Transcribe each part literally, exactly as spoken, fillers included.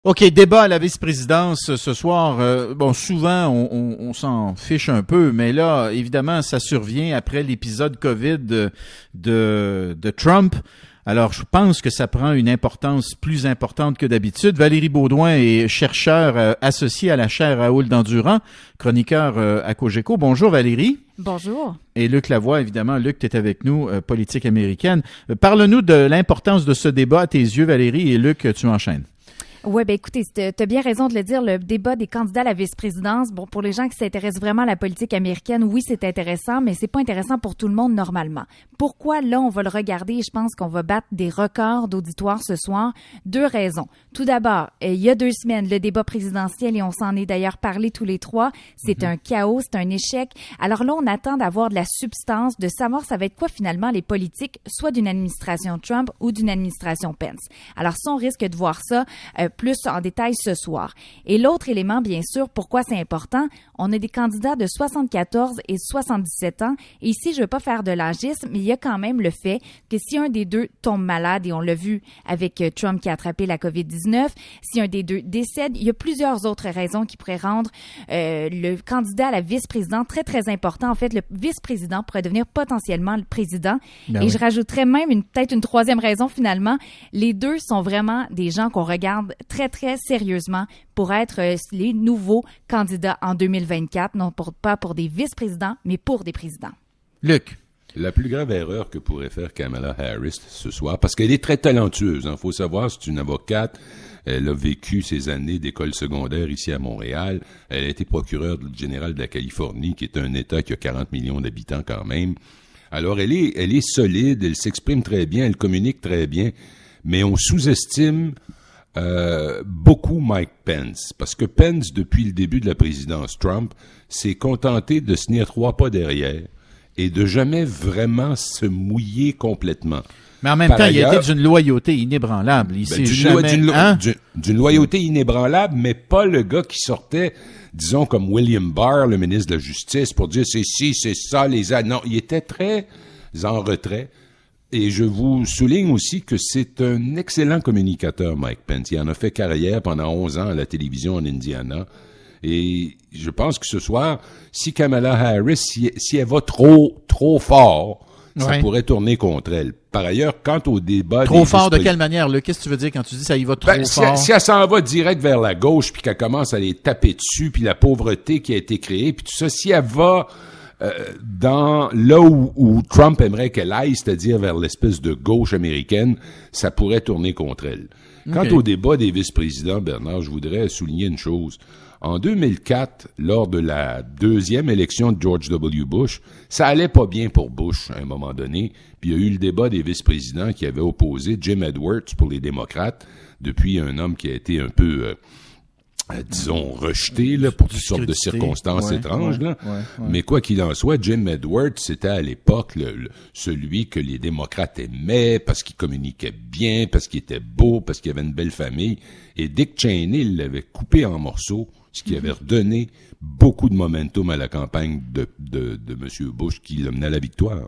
OK, débat à la vice-présidence ce soir. Euh, bon, souvent, on, on, on s'en fiche un peu, mais là, évidemment, ça survient après l'épisode COVID de, de, de Trump. Alors, je pense que ça prend une importance plus importante que d'habitude. Valérie Beaudoin est chercheure euh, associée à la chaire Raoul Dandurand, chroniqueur euh, à Cogeco. Bonjour Valérie. Bonjour. Et Luc Lavoie, évidemment. Luc, tu es avec nous, euh, politique américaine. Euh, parle-nous de l'importance de ce débat à tes yeux, Valérie, et Luc, tu enchaînes. Oui, ben écoutez, tu as bien raison de le dire, le débat des candidats à la vice-présidence, bon, pour les gens qui s'intéressent vraiment à la politique américaine, oui, c'est intéressant, mais c'est pas intéressant pour tout le monde normalement. Pourquoi là, on va le regarder et je pense qu'on va battre des records d'auditoire ce soir? Deux raisons. Tout d'abord, il y a deux semaines, le débat présidentiel, et on s'en est d'ailleurs parlé tous les trois, c'est mm-hmm. un chaos, c'est un échec. Alors là, on attend d'avoir de la substance, de savoir ça va être quoi finalement les politiques, soit d'une administration Trump ou d'une administration Pence. Alors ça, on risque de voir ça euh, plus en détail ce soir. Et l'autre élément, bien sûr, pourquoi c'est important, on a des candidats de soixante-quatorze et soixante-dix-sept ans. Et ici, je ne veux pas faire de l'âgisme, mais il y a quand même le fait que si un des deux tombe malade, et on l'a vu avec Trump qui a attrapé la covid dix-neuf, si un des deux décède, il y a plusieurs autres raisons qui pourraient rendre euh, le candidat à la vice-présidente très, très important. En fait, le vice-président pourrait devenir potentiellement le président. Ben et oui. Je rajouterais même une, peut-être une troisième raison finalement. Les deux sont vraiment des gens qu'on regarde très, très sérieusement pour être euh, les nouveaux candidats en deux mille vingt-quatre, non pour, pas pour des vice-présidents, mais pour des présidents. Luc. La plus grave erreur que pourrait faire Kamala Harris ce soir, parce qu'elle est très talentueuse, hein, faut savoir, c'est une avocate, elle a vécu ses années d'école secondaire ici à Montréal, elle a été procureure générale de la Californie, qui est un État qui a quarante millions d'habitants quand même. Alors elle est, elle est solide, elle s'exprime très bien, elle communique très bien, mais on sous-estime Euh, beaucoup Mike Pence, parce que Pence, depuis le début de la présidence Trump, s'est contenté de se tenir trois pas derrière et de jamais vraiment se mouiller complètement. Mais en même Par temps, ailleurs, il a été d'une loyauté inébranlable. Il ben, s'est d'une, jamais... d'une, hein? d'une, d'une loyauté inébranlable, mais pas le gars qui sortait, disons, comme William Barr, le ministre de la Justice, pour dire c'est ci, c'est ça, les a... Non, il était très en retrait. Et je vous souligne aussi que c'est un excellent communicateur, Mike Pence. Il en a fait carrière pendant onze ans à la télévision en Indiana. Et je pense que ce soir, si Kamala Harris, si, si elle va trop, trop fort, ouais. ça pourrait tourner contre elle. Par ailleurs, quant au débat... Trop fort de quelle manière, là? Qu'est-ce que tu veux dire quand tu dis ça y va trop ben, fort? Si, si elle s'en va direct vers la gauche, puis qu'elle commence à les taper dessus, puis la pauvreté qui a été créée, puis tout ça, si elle va... Euh, dans là où, où Trump aimerait qu'elle aille, c'est-à-dire vers l'espèce de gauche américaine, ça pourrait tourner contre elle. Quant okay. au débat des vice-présidents, Bernard, je voudrais souligner une chose. En deux mille quatre, lors de la deuxième élection de George W. Bush, ça allait pas bien pour Bush à un moment donné, puis il y a eu le débat des vice-présidents qui avait opposé Jim Edwards pour les démocrates, depuis un homme qui a été un peu... Euh, Euh, disons, rejeté là, pour toutes sortes de circonstances ouais, étranges. Ouais, là. Ouais, ouais. Mais quoi qu'il en soit, Jim Edwards, c'était à l'époque le, le, celui que les démocrates aimaient parce qu'il communiquait bien, parce qu'il était beau, parce qu'il avait une belle famille. Et Dick Cheney l'avait coupé en morceaux, ce qui avait redonné beaucoup de momentum à la campagne de, de, de M. Bush qui l'a mené à la victoire.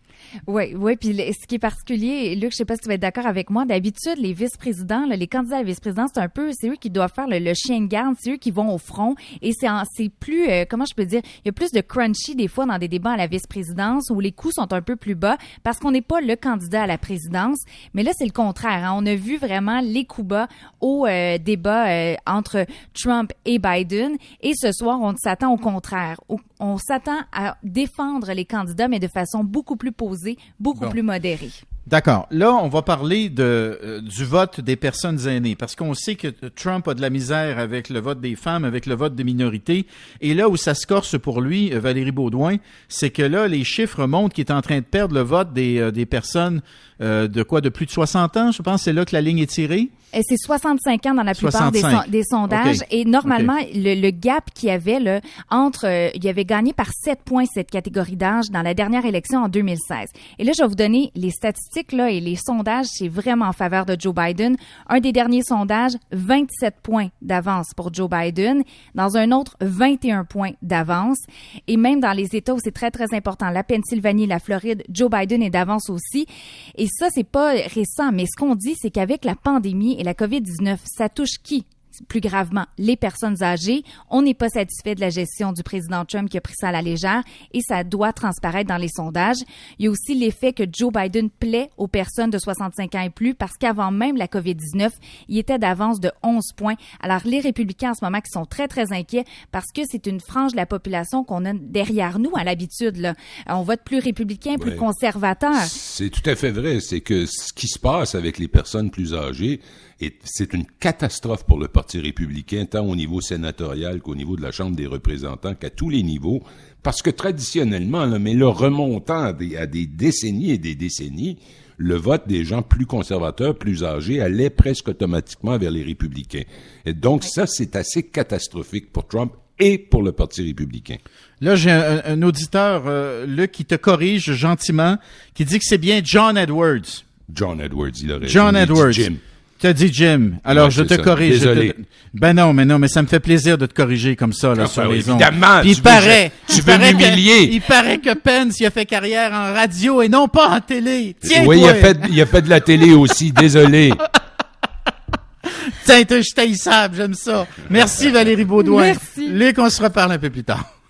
Oui, oui. Puis ce qui est particulier, Luc, je sais pas si tu vas être d'accord avec moi, d'habitude, les vice-présidents, là, les candidats à la vice-présidence, c'est un peu, c'est eux qui doivent faire le, le chien de garde, c'est eux qui vont au front. Et c'est, en, c'est plus, euh, comment je peux dire, il y a plus de crunchy des fois dans des débats à la vice-présidence où les coûts sont un peu plus bas parce qu'on n'est pas le candidat à la présidence. Mais là, c'est le contraire. Hein. On a vu vraiment les coups bas au euh, débat euh, entre Trump et Biden. Et ce soir, on s'attend au contraire. Au, on s'attend à défendre les candidats, mais de façon beaucoup plus posée, beaucoup bon. plus modérée. D'accord. Là, on va parler de euh, du vote des personnes aînées, parce qu'on sait que Trump a de la misère avec le vote des femmes, avec le vote des minorités. Et là où ça se corse pour lui, Valérie Beaudoin, c'est que là, les chiffres montrent qu'il est en train de perdre le vote des, euh, des personnes euh, de quoi, de plus de soixante ans, je pense, c'est là que la ligne est tirée. Et c'est soixante-cinq ans dans la plupart des, son- des sondages. Okay. Et normalement, okay. le, le gap qu'il y avait là, entre... Euh, il avait gagné par sept points cette catégorie d'âge dans la dernière élection en deux mille seize. Et là, je vais vous donner les statistiques là et les sondages. C'est vraiment en faveur de Joe Biden. Un des derniers sondages, vingt-sept points d'avance pour Joe Biden. Dans un autre, vingt et un points d'avance. Et même dans les États où c'est très, très important, la Pennsylvanie, la Floride, Joe Biden est d'avance aussi. Et ça, c'est pas récent. Mais ce qu'on dit, c'est qu'avec la pandémie et la covid dix-neuf, ça touche qui? plus gravement les personnes âgées. On n'est pas satisfait de la gestion du président Trump qui a pris ça à la légère et ça doit transparaître dans les sondages. Il y a aussi l'effet que Joe Biden plaît aux personnes de soixante-cinq ans et plus parce qu'avant même la covid dix-neuf, il était d'avance de onze points. Alors, les républicains en ce moment qui sont très, très inquiets parce que c'est une frange de la population qu'on a derrière nous à l'habitude, là. On vote plus républicain, plus ouais. conservateur. C'est tout à fait vrai. C'est que ce qui se passe avec les personnes plus âgées, et c'est une catastrophe pour le Parti républicain, tant au niveau sénatorial qu'au niveau de la Chambre des représentants, qu'à tous les niveaux, parce que traditionnellement, là, mais là, remontant à des, à des décennies et des décennies, le vote des gens plus conservateurs, plus âgés, allait presque automatiquement vers les républicains. Et donc, ça, c'est assez catastrophique pour Trump et pour le Parti républicain. Là, j'ai un, un auditeur, euh, là, qui te corrige gentiment, qui dit que c'est bien John Edwards. John Edwards, il aurait John il Edwards. Jim. T'as dit Jim. Alors, ouais, je te ça. corrige. Désolé. Je te... Ben non, mais non, mais ça me fait plaisir de te corriger comme ça, là, enfin, sur les ondes. Évidemment. Puis il paraît. Tu il veux paraît m'humilier. Que, il paraît que Pence, il a fait carrière en radio et non pas en télé. Tiens, oui, toi. il a fait, il a fait de la télé aussi. Désolé. Tiens, t'es taillissable, j'aime ça. Merci Valérie Baudouin. Merci. Luc, on se reparle un peu plus tard.